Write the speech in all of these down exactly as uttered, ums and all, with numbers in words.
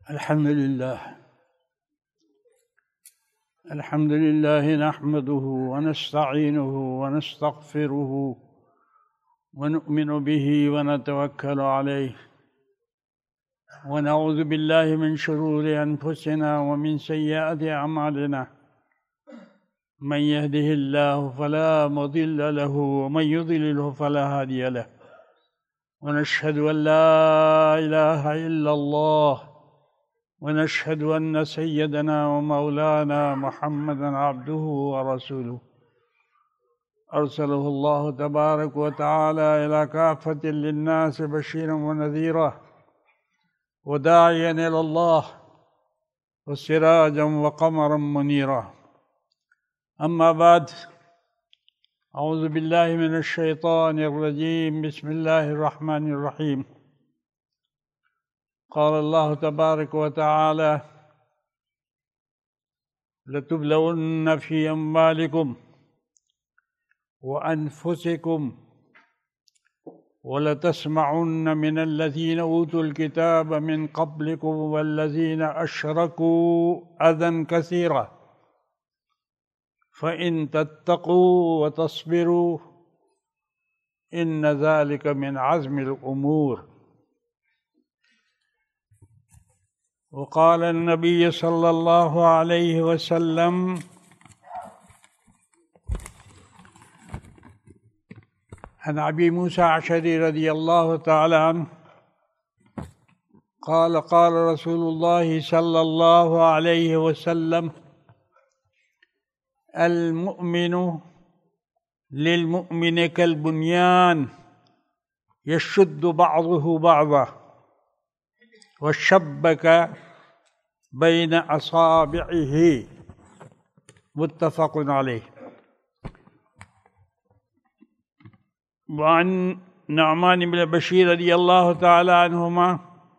الحمد لله الحمد لله نحمده ونستعينه ونستغفره ونؤمن به ونتوكل عليه ونعوذ بالله من شرور أنفسنا ومن سيئات أعمالنا من يهده الله فلا مضل له ومن يضلله فلا هادي له ونشهد أن لا إله إلا الله ونشهد أن سيدنا ومولانا محمدًا عبده ورسوله أرسله الله تبارك وتعالى إلى كافة للناس بشيرًا ونذيرًا وداعيًا إلى الله وسراجًا وقمرًا منيرًا. أما بعد، أعوذ بالله من الشيطان الرجيم. بسم الله الرحمن الرحيم. قال الله تبارك وتعالى: لتبلون في أموالكم وأنفسكم ولتسمعن من الذين أوتوا الكتاب من قبلكم والذين أشركوا أذى كثيرا فإن تتقوا وتصبروا إن ذلك من عزم الأمور. وقال النبي صلى الله عليه وسلم: عن أبي موسى الأشعري رضي الله تعالى عنه قال قال رسول الله صلى الله عليه وسلم: المؤمن للمؤمن كالبنيان يشد بعضه بعضا وشبك بين أصابعه. متفق عليه. وعن نعمان بن بشير رضي الله تعالى عنهما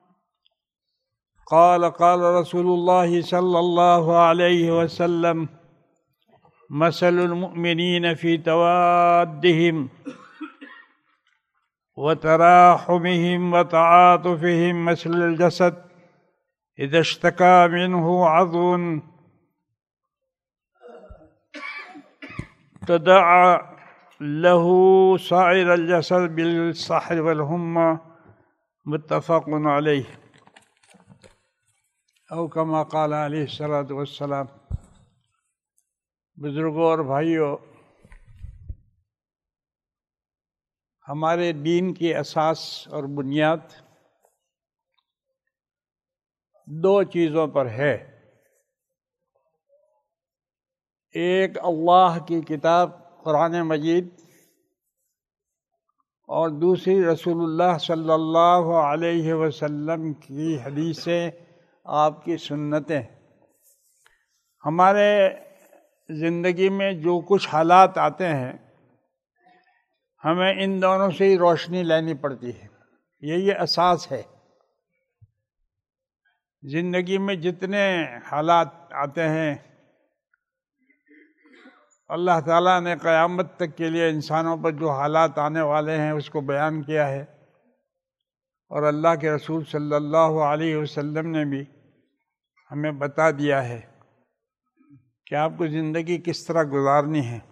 قال قال رسول الله صلى الله عليه وسلم: مثل المؤمنين في توادهم وتراحمهم وتعاطفهم مثل الجسد إذا اشتكى منه عضو تداعى له سائر الجسد بالسحر والهمة. متفق عليه. او كما قال علیہ الصلوۃ والسلام. بزرگوں اور بھائیوں، ہمارے دین کی اساس اور بنیاد دو چیزوں پر ہے. ایک اللہ کی کتاب قرآن مجید، اور دوسری رسول اللہ صلی اللہ علیہ وسلم کی حدیثیں، آپ کی سنتیں. ہمارے زندگی میں جو کچھ حالات آتے ہیں، ہمیں ان دونوں سے ہی روشنی لینی پڑتی ہے. یہی اساس ہے. زندگی میں جتنے حالات آتے ہیں، اللہ تعالیٰ نے قیامت تک کے لیے انسانوں پر جو حالات آنے والے ہیں اس کو بیان کیا ہے، اور اللہ کے رسول صلی اللہ علیہ وسلم نے بھی ہمیں بتا دیا ہے کہ آپ کو زندگی کس طرح گزارنی ہے.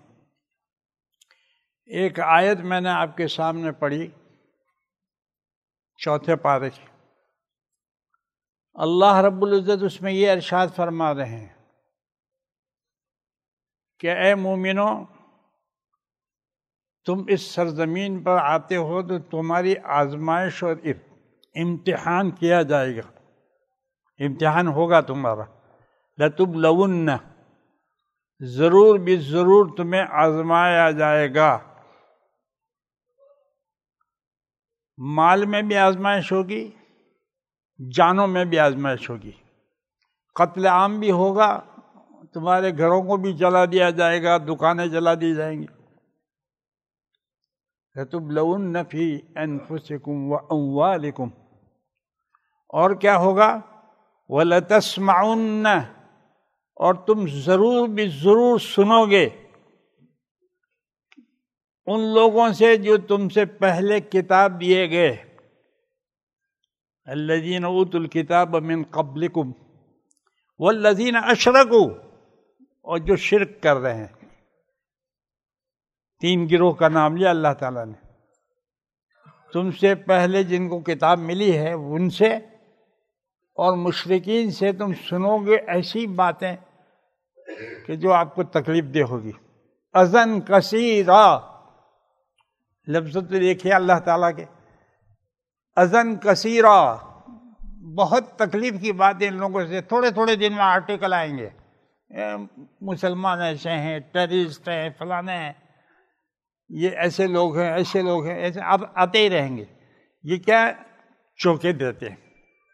ایک آیت میں نے آپ کے سامنے پڑھی، چوتھے پارے کی. اللہ رب العزت اس میں یہ ارشاد فرما رہے ہیں کہ اے مومنو، تم اس سرزمین پر آتے ہو تو تمہاری آزمائش اور امتحان کیا جائے گا. امتحان ہوگا تمہارا. لَتُبْلَوُنَّ، ضرور بھی ضرور تمہیں آزمایا جائے گا. مال میں بھی آزمائش ہوگی، جانوں میں بھی آزمائش ہوگی. قتل عام بھی ہوگا، تمہارے گھروں کو بھی جلا دیا جائے گا، دکانیں جلا دی جائیں گی. لَتُبْلَوُنَّ فِي أَنفُسِكُمْ وَأَمْوَالِكُمْ. اور کیا ہوگا؟ وَلَتَسْمَعُنَّ، اور تم ضرور بھی ضرور سنو گے ان لوگوں سے جو تم سے پہلے کتاب دیے گئے. الذین اوتوا الکتاب من قبلکم والذین اشرکوا، اور جو شرک کر رہے ہیں، تین گروہ کا نام لیا اللہ تعالیٰ نے۔ تم سے پہلے جن کو کتاب ملی ہے ان سے اور مشرکین سے تم سنو گے ایسی باتیں کہ جو آپ کو تکلیف دہ ہوگی۔ اذن کثیرا، لفظ تو دیکھیے اللہ تعالیٰ کے، اذن کثیرا، بہت تکلیف کی باتیں ان لوگوں سے تھوڑے تھوڑے دن میں آرٹیکل آئیں گے، مسلمان ایسے ہیں، ٹیررسٹ ہیں، فلانے ہیں، یہ ایسے لوگ ہیں، ایسے لوگ ہیں، ایسے اب آتے ہی رہیں گے۔ یہ کیا چوکے دیتے ہیں۔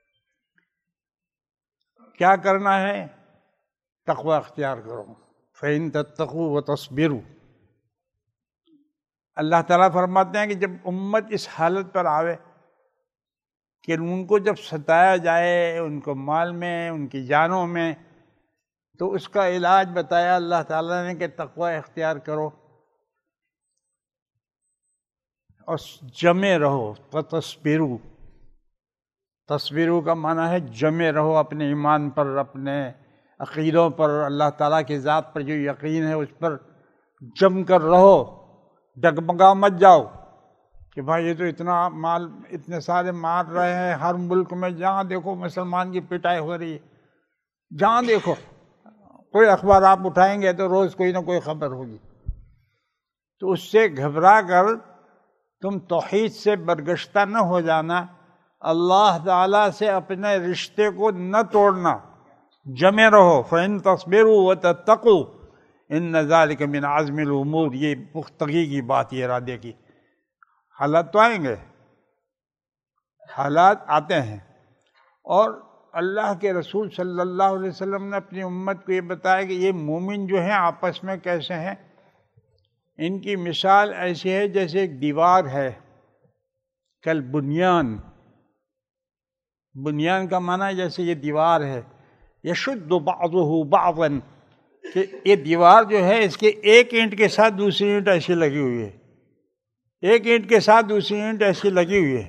کیا کرنا ہے؟ تقوی اختیار کرو، فَإِن تَتَّقُوا وَتَصْبِرُوا۔ اللہ تعالیٰ فرماتے ہیں کہ جب امت اس حالت پر آوے کہ ان کو جب ستایا جائے، ان کو مال میں، ان کی جانوں میں، تو اس کا علاج بتایا اللہ تعالیٰ نے کہ تقوی اختیار کرو اور جمے رہو۔ فَتَصْبِرُوا، تصبروا کا معنی ہے جمے رہو اپنے ایمان پر، اپنے عقیدوں پر، اللہ تعالیٰ کی ذات پر جو یقین ہے اس پر جم کر رہو، ڈگمگا مت جاؤ کہ بھائی یہ تو اتنا مال، اتنے سارے مار رہے ہیں، ہر ملک میں جہاں دیکھو مسلمان کی پٹائی ہو رہی ہے، جہاں دیکھو کوئی اخبار آپ اٹھائیں گے تو روز کوئی نہ کوئی خبر ہوگی۔ تو اس سے گھبرا کر تم توحید سے برگشتہ نہ ہو جانا، اللہ تعالیٰ سے اپنے رشتے کو نہ توڑنا، جمے رہو۔ فَإِن تَصْبِرُوا وَتَتَّقُوا إِنَّ ذَلِكَ مِنْ عَزْمِ الْأُمُورِ، یہ پختگی کی بات، یہ ارادے کی۔ حالات تو آئیں گے، حالات آتے ہیں، اور اللہ کے رسول صلی اللہ علیہ وسلم نے اپنی امت کو یہ بتایا کہ یہ مومن جو ہیں آپس میں کیسے ہیں۔ ان کی مثال ایسی ہے جیسے ایک دیوار ہے، کل بنیان، بنیان کا معنی ہے جیسے یہ دیوار ہے، یشد بعضہ بعضا، کہ یہ دیوار جو ہے اس کے ایک اینٹ کے ساتھ دوسری اینٹ ایسی لگی ہوئی ہے، ایک اینٹ کے ساتھ دوسری اینٹ ایسی لگی ہوئی ہے۔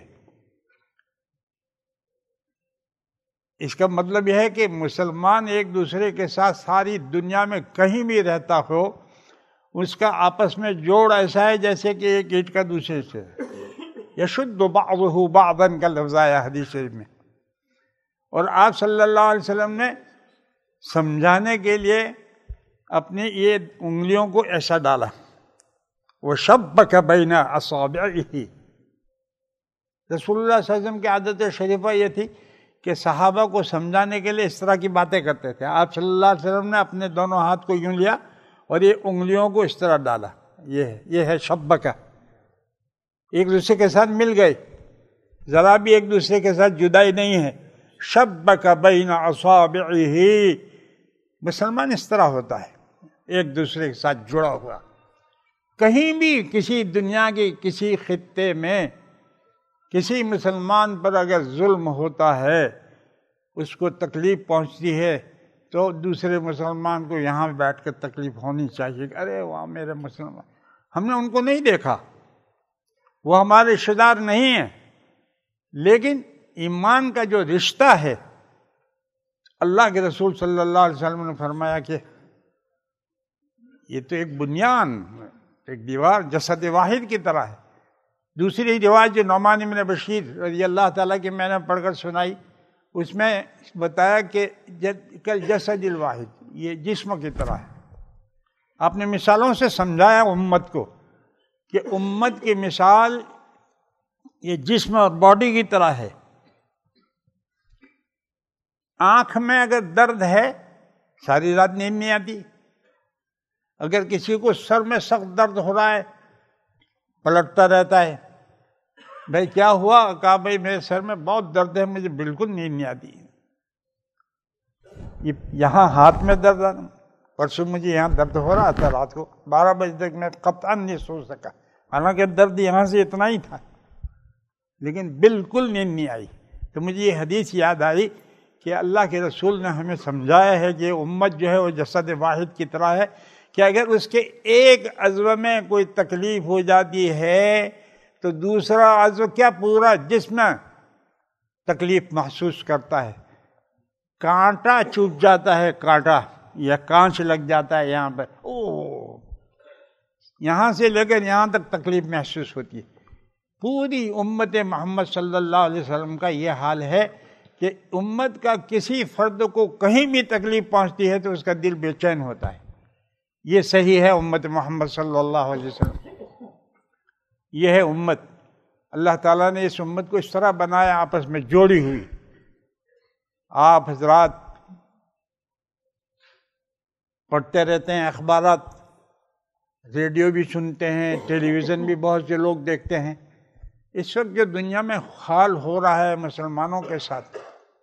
اس کا مطلب یہ ہے کہ مسلمان ایک دوسرے کے ساتھ ساری دنیا میں کہیں بھی رہتا ہو، اس کا آپس میں جوڑ ایسا ہے جیسے کہ ایک اینٹ کا دوسرے سے، یشد بعضہ بعضا کا لفظ آیا حدیث شریف میں۔ اور آپ صلی اللہ علیہ وسلم نے سمجھانے کے لیے اپنی یہ انگلیوں کو ایسا ڈالا، وَشَبَّكَ بَيْنَ أَصَابِعِهِ۔ رسول اللہ صلی اللہ علیہ وسلم کی عادت شریفہ یہ تھی کہ صحابہ کو سمجھانے کے لیے اس طرح کی باتیں کرتے تھے۔ آپ صلی اللہ علیہ وسلم نے اپنے دونوں ہاتھ کو یوں لیا اور یہ انگلیوں کو اس طرح ڈالا، یہ ہے یہ ہے شبکہ، ایک دوسرے کے ساتھ مل گئے، ذرا بھی ایک دوسرے کے ساتھ جدائی نہیں ہے۔ شبک بین اصابعہ، مسلمان اس طرح ہوتا ہے، ایک دوسرے کے ساتھ جڑا ہوا۔ کہیں بھی کسی دنیا کے کسی خطے میں کسی مسلمان پر اگر ظلم ہوتا ہے، اس کو تکلیف پہنچتی ہے، تو دوسرے مسلمان کو یہاں بیٹھ کر تکلیف ہونی چاہیے کہ ارے وہاں میرے مسلمان، ہم نے ان کو نہیں دیکھا، وہ ہمارے رشتہ دار نہیں ہیں، لیکن ایمان کا جو رشتہ ہے، اللہ کے رسول صلی اللہ علیہ وسلم نے فرمایا کہ یہ تو ایک بنیان، ایک دیوار جسد واحد کی طرح ہے۔ دوسری روایت جو نعمان بن بشیر رضی اللہ تعالیٰ کی میں نے پڑھ کر سنائی، اس میں بتایا کہ کل جسد الواحد، یہ جسم کی طرح ہے۔ آپ نے مثالوں سے سمجھایا امت کو کہ امت کی مثال یہ جسم اور باڈی کی طرح ہے۔ آنکھ میں اگر درد ہے ساری رات نیند نہیں آتی، اگر کسی کو سر میں سخت درد ہو رہا ہے پلٹتا رہتا ہے، بھائی کیا ہوا؟ کہا بھائی میرے سر میں بہت درد ہے، مجھے بالکل نیند نہیں آتی، یہ یہاں ہاتھ میں درد ہے، پرسوں مجھے یہاں درد ہو رہا تھا، رات کو بارہ بجے تک میں قطعاً نہیں سو سکا، حالانکہ درد یہاں سے اتنا ہی تھا، لیکن بالکل نیند نہیں آئی۔ تو مجھے یہ حدیث یاد آئی کہ اللہ کے رسول نے ہمیں سمجھایا ہے کہ امت جو ہے وہ جسد واحد کی طرح ہے، کہ اگر اس کے ایک عضو میں کوئی تکلیف ہو جاتی ہے تو دوسرا عضو کیا پورا جسم تکلیف محسوس کرتا ہے، کانٹا چوب جاتا ہے، کانٹا یا کانچ لگ جاتا ہے یہاں پر، او یہاں سے لے کر یہاں تک تکلیف محسوس ہوتی ہے۔ پوری امت محمد صلی اللہ علیہ وسلم کا یہ حال ہے کہ امت کا کسی فرد کو کہیں بھی تکلیف پہنچتی ہے تو اس کا دل بے چین ہوتا ہے۔ یہ صحیح ہے امت محمد صلی اللہ علیہ وسلم، یہ ہے امت۔ اللہ تعالیٰ نے اس امت کو اس طرح بنایا، آپس میں جوڑی ہوئی۔ آپ حضرات پڑھتے رہتے ہیں اخبارات، ریڈیو بھی سنتے ہیں، ٹیلی ویژن بھی بہت سے لوگ دیکھتے ہیں۔ اس وقت جو دنیا میں حال ہو رہا ہے مسلمانوں کے ساتھ،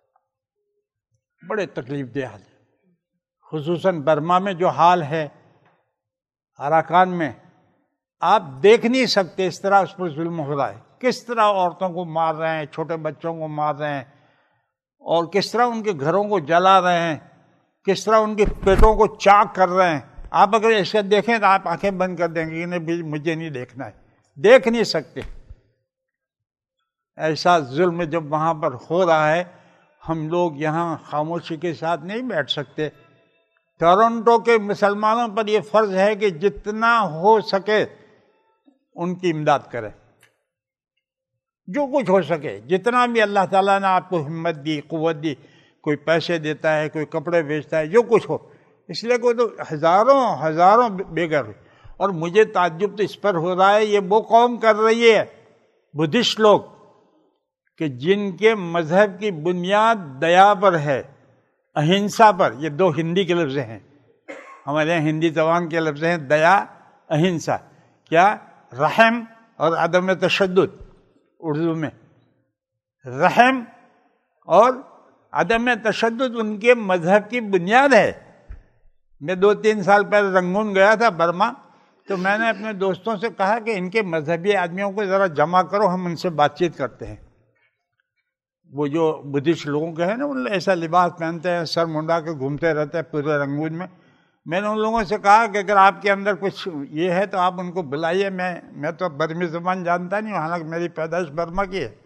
بڑے تکلیف دہ حال ہے۔ خصوصاً برما میں جو حال ہے، اراکان میں، آپ دیکھ نہیں سکتے اس طرح اس پر ظلم ہو رہا ہے۔ کس طرح عورتوں کو مار رہے ہیں، چھوٹے بچوں کو مار رہے ہیں، اور کس طرح ان کے گھروں کو جلا رہے ہیں، کس طرح ان کے پیٹوں کو چاک کر رہے ہیں۔ آپ اگر ایسا دیکھیں تو آپ آنکھیں بند کر دیں گے کہ مجھے نہیں دیکھنا ہے، دیکھ نہیں سکتے۔ ایسا ظلم جب وہاں پر ہو رہا ہے، ہم لوگ یہاں خاموشی کے ساتھ نہیں بیٹھ سکتے۔ ٹورنٹو کے مسلمانوں پر یہ فرض ہے کہ جتنا ہو سکے ان کی امداد کریں، جو کچھ ہو سکے، جتنا بھی اللہ تعالیٰ نے آپ کو ہمت دی، قوت دی، کوئی پیسے دیتا ہے، کوئی کپڑے بیچتا ہے، جو کچھ ہو۔ اس لیے کوئی تو ہزاروں ہزاروں بے گھر، اور مجھے تعجب تو اس پر ہو رہا ہے، یہ وہ قوم کر رہی ہے، بدھسٹ لوگ، کہ جن کے مذہب کی بنیاد دیا پر ہے، اہنسا پر۔ یہ دو ہندی کے لفظ ہیں، ہمارے یہاں ہندی زبان کے لفظ ہیں، دیا، اہنسا۔ کیا؟ رحم اور عدم تشدد، اردو میں رحم اور عدم تشدد ان کے مذہب کی بنیاد ہے۔ میں دو تین سال پہلے رنگون گیا تھا، برما، تو میں نے اپنے دوستوں سے کہا کہ ان کے مذہبی آدمیوں کو ذرا جمع کرو، ہم ان سے بات چیت کرتے ہیں۔ وہ جو بدھسٹ لوگوں کے ہیں نا، ان ایسا لباس پہنتے ہیں، سر منڈا کے گھومتے رہتے ہیں پورے رنگون میں۔ میں نے ان لوگوں سے کہا کہ اگر آپ کے اندر کچھ یہ ہے تو آپ ان کو بلائیے۔ میں میں تو برمی زبان جانتا نہیں، حالانکہ میری پیدائش برما کی ہے،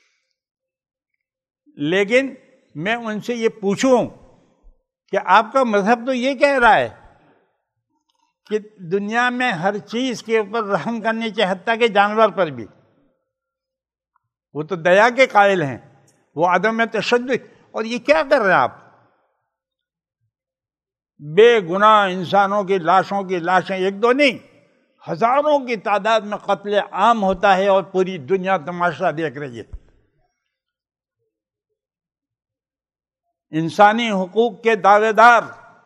لیکن میں ان سے یہ پوچھوں کہ آپ کا مذہب تو یہ کہہ رہا ہے کہ دنیا میں ہر چیز کے اوپر رحم کرنی چاہیے، حتیٰ کہ جانور پر بھی۔ وہ تو دیا کے قائل ہیں، وہ عدم تشدد، اور یہ کیا کر رہے ہیں آپ؟ بے گناہ انسانوں کی لاشوں کی لاشیں، ایک دو نہیں، ہزاروں کی تعداد میں قتل عام ہوتا ہے، اور پوری دنیا تماشا دیکھ رہی ہے۔ انسانی حقوق کے دعوے دار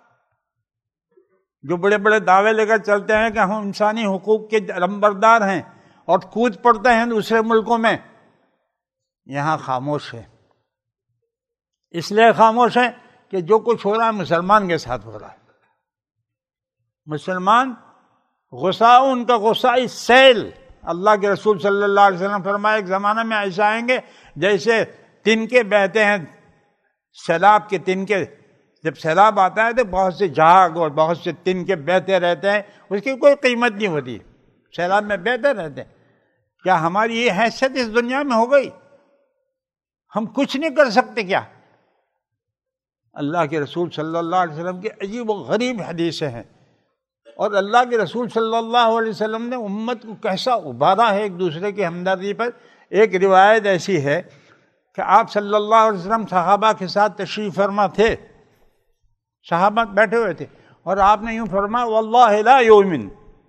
جو بڑے بڑے دعوے لے کر چلتے ہیں کہ ہم انسانی حقوق کے علمبردار ہیں، اور کود پڑتے ہیں دوسرے ملکوں میں، یہاں خاموش ہے۔ اس لیے خاموش ہے کہ جو کچھ ہو رہا ہے مسلمان کے ساتھ ہو رہا ہے۔ مسلمان غصہ، ان کا غصہ اس سیل۔ اللہ کے رسول صلی اللہ علیہ وسلم فرمایا ایک زمانہ میں ایسا آئیں گے جیسے تنکے بہتے ہیں، سیلاب کے تنکے۔ جب سیلاب آتا ہے تو بہت سے جھاگ اور بہت سے تنکے بہتے رہتے ہیں، اس کی کوئی قیمت نہیں ہوتی، سیلاب میں بہتے رہتے ہیں۔ کیا ہماری یہ حیثیت اس دنیا میں ہو گئی؟ ہم کچھ نہیں کر سکتے کیا؟ اللہ کے رسول صلی اللہ علیہ وسلم کی عجیب و غریب حدیثیں ہیں، اور اللہ کے رسول صلی اللہ علیہ وسلم نے امت کو کیسا ابھارا ہے ایک دوسرے کی ہمدردی پر۔ ایک روایت ایسی ہے کہ آپ صلی اللہ علیہ وسلم صحابہ کے ساتھ تشریف فرما تھے، صحابہ بیٹھے ہوئے تھے، اور آپ نے یوں فرمایا واللہ لا یؤمن،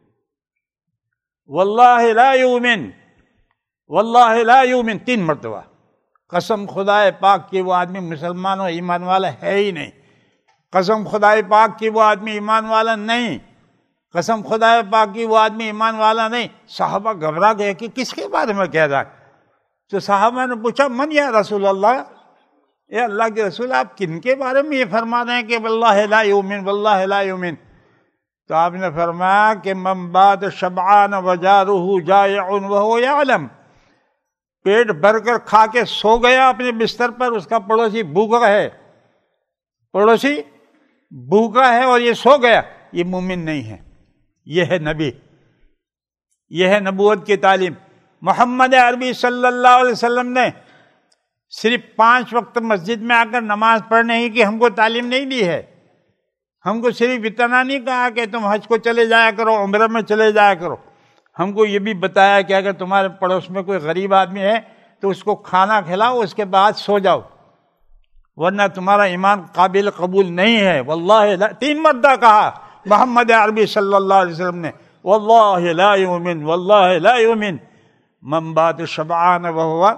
واللہ لا یؤمن، واللہ لا یؤمن، تین مرتبہ۔ قسم خدا پاک کی وہ آدمی مسلمان و ایمان والا ہے ہی نہیں، قسم خدا پاک کی وہ آدمی ایمان والا نہیں، قسم خدا پاک کی وہ آدمی ایمان والا نہیں۔ صحابہ گھبرا گئے کہ کس کے بارے میں کہہ رہا ہے؟ تو صحابہ نے پوچھا من یا رسول اللہ، اے اللہ کے رسول آپ کن کے بارے میں یہ فرما رہے ہیں کہ واللہ لا یؤمن، واللہ لا یؤمن؟ تو آپ نے فرمایا کہ من بات شبعان وجارہ جائع وہو یعلم، پیٹ بھر کر کھا کے سو گیا اپنے بستر پر، اس کا پڑوسی بھوکا ہے، پڑوسی بھوکا ہے اور یہ سو گیا، یہ مومن نہیں ہے۔ یہ ہے نبی، یہ ہے نبوت کی تعلیم۔ محمد عربی صلی اللہ علیہ وسلم نے صرف پانچ وقت مسجد میں آ کر نماز پڑھنے ہی کی ہم کو تعلیم نہیں دی ہے. ہم کو صرف اتنا نہیں کہا کہ تم حج کو چلے جایا کرو، عمرہ میں چلے جایا کرو. ہم کو یہ بھی بتایا کہ اگر تمہارے پڑوس میں کوئی غریب آدمی ہے تو اس کو کھانا کھلاؤ، اس کے بعد سو جاؤ، ورنہ تمہارا ایمان قابل قبول نہیں ہے. واللہ لا، تین مرتبہ کہا محمد عربی صلی اللہ علیہ وسلم نے، واللہ لا یؤمن، واللہ لا یؤمن من بات شبعان وہو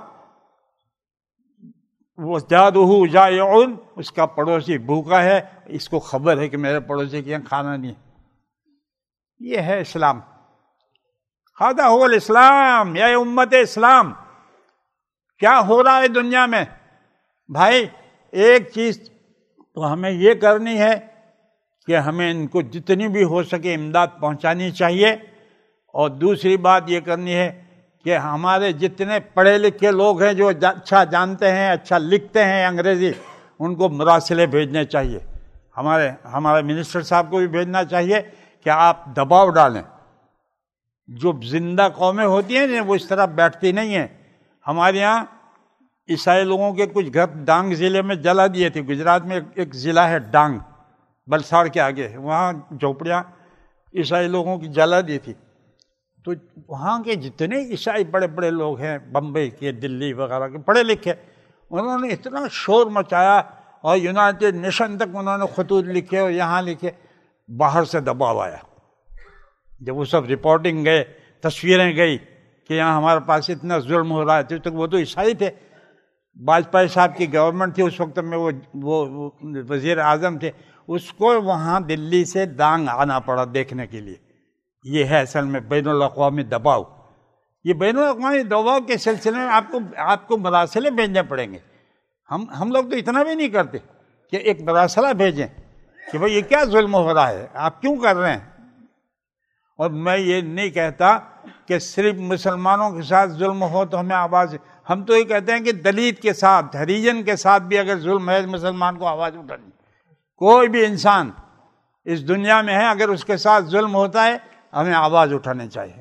وزادہ جائع، اس کا پڑوسی بھوکا ہے، اس کو خبر ہے کہ میرے پڑوسی کے یہاں کھانا نہیں ہے. یہ ہے اسلام. ھذا ھو الاسلام، یا امت اسلام. کیا ہو رہا ہے دنیا میں بھائی؟ ایک چیز تو ہمیں یہ کرنی ہے کہ ہمیں ان کو جتنی بھی ہو سکے امداد پہنچانی چاہیے، اور دوسری بات یہ کرنی ہے کہ ہمارے جتنے پڑھے لکھے لوگ ہیں جو اچھا جانتے ہیں، اچھا لکھتے ہیں انگریزی، ان کو مراسلے بھیجنے چاہیے. ہمارے ہمارے منسٹر صاحب کو بھی بھیجنا چاہیے کہ آپ دباؤ ڈالیں. جو زندہ قومیں ہوتی ہیں وہ اس طرح بیٹھتی نہیں ہیں. ہمارے یہاں عیسائی لوگوں کے کچھ گھر ڈانگ ضلع میں جلا دیے تھے. گجرات میں ایک ضلع ہے ڈانگ، بلساڑ کے آگے، وہاں جھوپڑیاں عیسائی لوگوں کی جلا دی تھی. تو وہاں کے جتنے عیسائی بڑے بڑے لوگ ہیں، بمبئی کے، دلی وغیرہ کے پڑھے لکھے، انہوں نے اتنا شور مچایا اور یونائٹڈ نیشن تک انہوں نے خطوط لکھے اور یہاں لکھے. باہر سے دباؤ آیا. جب وہ سب رپورٹنگ گئے، تصویریں گئی کہ یہاں ہمارے پاس اتنا ظلم ہو رہا ہے. تب تک وہ تو عیسائی تھے. واجپئی صاحب کی گورنمنٹ تھی اس وقت میں، وہ وہ وزیر اعظم تھے. اس کو وہاں دلی سے ڈانگ آنا پڑا دیکھنے کے لیے. یہ ہے اصل میں بین الاقوامی دباؤ. یہ بین الاقوامی دباؤ کے سلسلے میں آپ کو آپ کو مراسلے بھیجنے پڑیں گے. ہم ہم لوگ تو اتنا بھی نہیں کرتے کہ ایک مراسلہ بھیجیں کہ بھائی یہ کیا ظلم ہو رہا ہے، آپ کیوں کر رہے ہیں. اور میں یہ نہیں کہتا کہ صرف مسلمانوں کے ساتھ ظلم ہو تو ہمیں آواز، ہم تو یہ کہتے ہیں کہ دلت کے ساتھ، ہریجن کے ساتھ بھی اگر ظلم ہے مسلمان کو آواز اٹھانی. کوئی بھی انسان اس دنیا میں ہے اگر اس کے ساتھ ظلم ہوتا ہے ہمیں آواز اٹھانی چاہیے.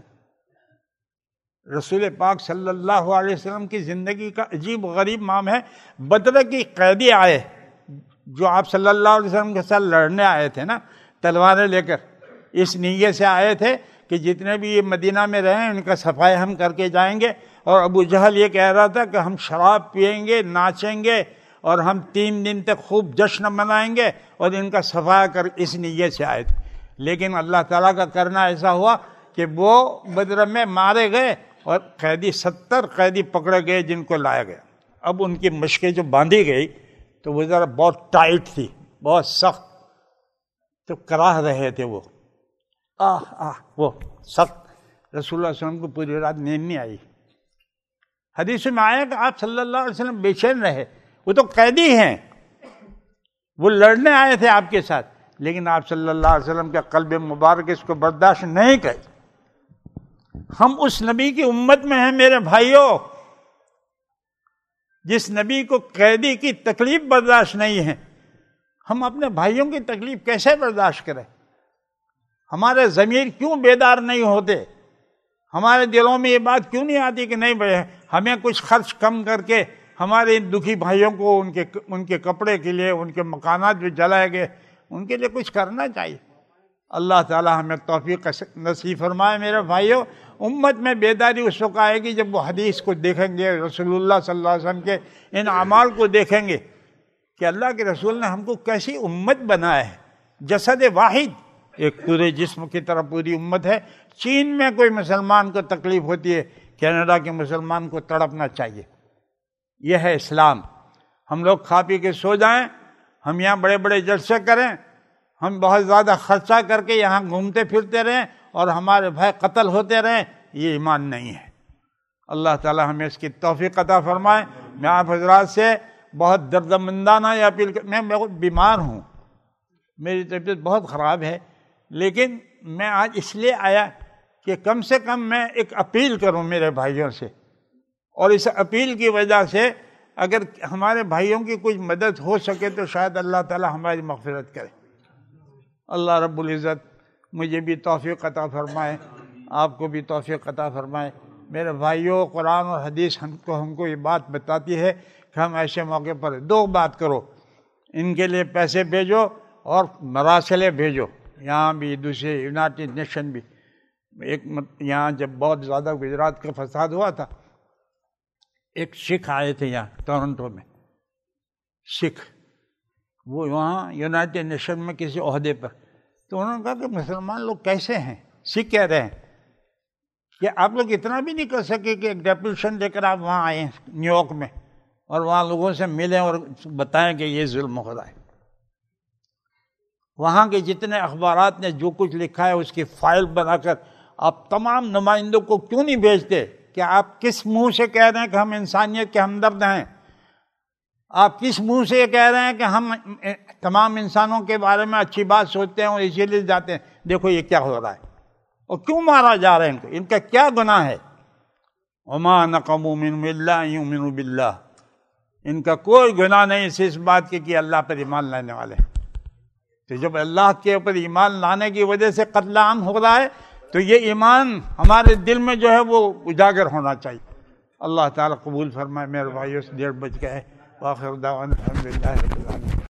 رسول پاک صلی اللہ علیہ وسلم کی زندگی کا عجیب غریب مام ہے. بدر کی قیدی آئے جو آپ صلی اللہ علیہ وسلم کے ساتھ لڑنے آئے تھے نا، تلواریں لے کر، اس نیت سے آئے تھے کہ جتنے بھی یہ مدینہ میں رہیں ان کا صفائی ہم کر کے جائیں گے. اور ابو جہل یہ کہہ رہا تھا کہ ہم شراب پئیں گے، ناچیں گے اور ہم تین دن تک خوب جشن منائیں گے، اور ان کا صفائی کر، اس نیت سے آئے تھے. لیکن اللہ تعالیٰ کا کرنا ایسا ہوا کہ وہ بدر میں مارے گئے اور قیدی ستر قیدی پکڑے گئے جن کو لایا گیا. اب ان کی مشقیں جو باندھی گئی تو وہ ذرا بہت ٹائٹ تھی، بہت سخت، تو کراہ رہے تھے وہ، آہ آہ وہ سخت. رسول اللہ صلی اللہ علیہ وسلم کو پوری رات نیند نہیں آئی. حدیث میں آیا کہ آپ صلی اللہ علیہ وسلم بے چین رہے. وہ تو قیدی ہیں، وہ لڑنے آئے تھے آپ کے ساتھ، لیکن آپ صلی اللہ علیہ وسلم کا قلب مبارک اس کو برداشت نہیں کرے. ہم اس نبی کی امت میں ہیں میرے بھائیوں، جس نبی کو قیدی کی تکلیف برداشت نہیں ہے. ہم اپنے بھائیوں کی تکلیف کیسے برداشت کریں؟ ہمارے ضمیر کیوں بیدار نہیں ہوتے؟ ہمارے دلوں میں یہ بات کیوں نہیں آتی کہ نہیں بھائی ہمیں کچھ خرچ کم کر کے ہمارے دکھی بھائیوں کو ان کے ان کے کپڑے کے لیے، ان کے مکانات جو جلائے گئے، ان کے لیے کچھ کرنا چاہیے. اللہ تعالی ہمیں توفیق نصیب فرمائے. میرے بھائیوں، امت میں بیداری اس وقت آئے گی جب وہ حدیث کو دیکھیں گے، رسول اللہ صلی اللہ علیہ وسلم کے ان اعمال کو دیکھیں گے کہ اللہ کے رسول نے ہم کو کیسی امت بنایا ہے. جسد واحد، ایک پورے جسم کی طرح پوری امت ہے. چین میں کوئی مسلمان کو تکلیف ہوتی ہے، کینیڈا کے مسلمان کو تڑپنا چاہیے. یہ ہے اسلام. ہم لوگ کھا پی کے سو جائیں، ہم یہاں بڑے بڑے جلسے کریں، ہم بہت زیادہ خرچہ کر کے یہاں گھومتے پھرتے رہیں اور ہمارے بھائی قتل ہوتے رہیں، یہ ایمان نہیں ہے. اللہ تعالی ہمیں اس کی توفیق عطا فرمائے. میں آپ حضرات سے بہت دردمندانہ یہ اپیل کر، میں بہت بیمار ہوں، میری طبیعت بہت خراب ہے، لیکن میں آج اس لیے آیا کہ کم سے کم میں ایک اپیل کروں میرے بھائیوں سے، اور اس اپیل کی وجہ سے اگر ہمارے بھائیوں کی کچھ مدد ہو سکے تو شاید اللہ تعالی ہماری مغفرت کرے. اللہ رب العزت مجھے بھی توفیق عطا فرمائے، آپ کو بھی توفیق عطا فرمائے. میرے بھائیوں، قرآن اور حدیث ہم کو ہم کو یہ بات بتاتی ہے کہ کہ ہم ایسے موقع پر دو بات کرو، ان کے لیے پیسے بھیجو اور مراسلے بھیجو، یہاں بھی دوسرے یونائٹڈ نیشن بھی۔ ایک یہاں جب بہت زیادہ گجرات کا فساد ہوا تھا، ایک سکھ آئے تھے یہاں ٹورنٹو میں، سکھ، وہ وہاں یونائٹڈ نیشن میں کسی عہدے پر، تو انہوں نے کہا کہ مسلمان لوگ کیسے ہیں؟ سکھ کہہ رہے ہیں کہ آپ لوگ اتنا بھی نہیں کر سکے کہ ایک ڈیپوٹیشن لے کر آپ وہاں آئے نیو یارک میں اور وہاں لوگوں سے ملیں اور بتائیں کہ یہ ظلم ہو رہا ہے۔ وہاں کے جتنے اخبارات نے جو کچھ لکھا ہے اس کی فائل بنا کر آپ تمام نمائندوں کو کیوں نہیں بھیجتے کہ آپ کس منہ سے کہہ رہے ہیں کہ ہم انسانیت کے ہمدرد ہیں؟ آپ کس منہ سے یہ کہہ رہے ہیں کہ ہم تمام انسانوں کے بارے میں اچھی بات سوچتے ہیں اور اسی لیے جاتے ہیں؟ دیکھو یہ کیا ہو رہا ہے اور کیوں مارا جا رہا ہے ان کو، ان کا کیا گناہ ہے؟ وما نقموا منهم الا ان يؤمنوا بالله، ان کا کوئی گناہ نہیں اس بات کی کہ اللہ پر ایمان لانے والے ہیں۔ تو جب اللہ کے اوپر ایمان لانے کی وجہ سے قتل عام ہو رہا ہے تو یہ ایمان ہمارے دل میں جو ہے وہ اجاگر ہونا چاہیے۔ اللہ تعالیٰ قبول فرمائے۔ میرے بھائیوں سے ڈیڑھ بج گئے، وآخر دعوانا الحمدللہ رب العالمین۔